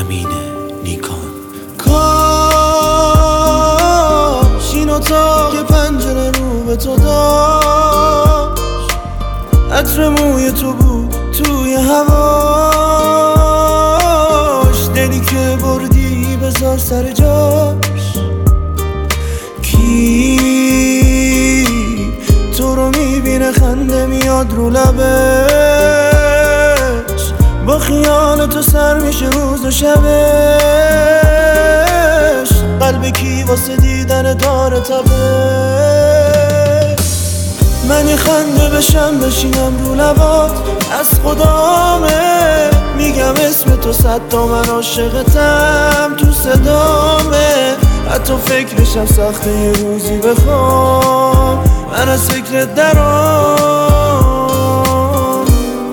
امین نیکان. کاش این اتاق پنجره رو به تو داشت، عطر موی تو بود توی هواش، دلی که بردی بذار سر جاش. کی تو رو میبینه خنده میاد رو لبش، با خیال تو سر میشه روز و شبش. قلب کی واسه دیدن داره تبه، من یه خنده بشم بشینم رو لبات، از خدامه میگم اسم تو 100 تا من عاشقتم تو صدامه. حتی فکرشم سخته یه روزی بخوام من از فکرت درام.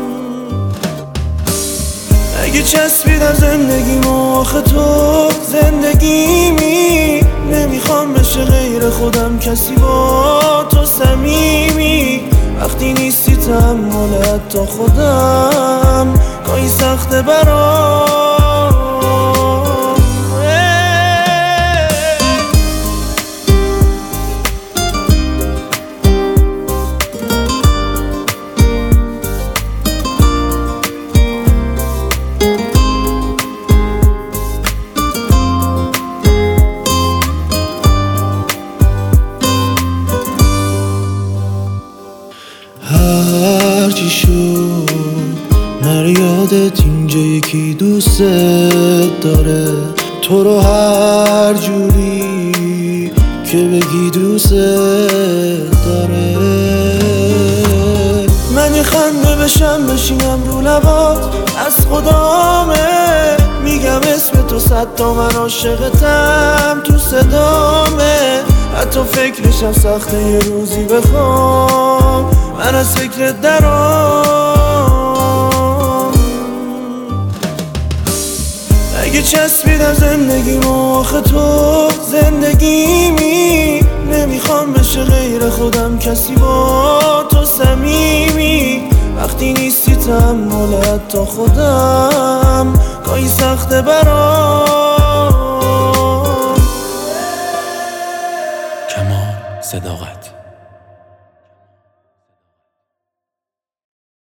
اگه چسبیدم زندگیمو آخه تو زندگیمی، نمیخوام بشه غیر خودم کسی با تو صمیمی. وقتی نیستی تحمل حتی خودم گاهی سخته برام. هرچی شد نر یادت اینجا یکی دوست داره، تو رو هر جوری که بگی دوست داره. من یه خنده بشم بشینم رو لبات، از خدامه میگم اسم تو 100 تا من عاشقتم تو صدامه. حتی فکرشم سخته یه روزی بخوام من از فکرت درام. اگه چسبیدم زندگیمو آخه تو زندگیمی، نمیخوام بشه غیر خودم کسی با تو صمیمی. وقتی نیستی تحمل حتی خودم گاهی سخته برام. کمال صداقت.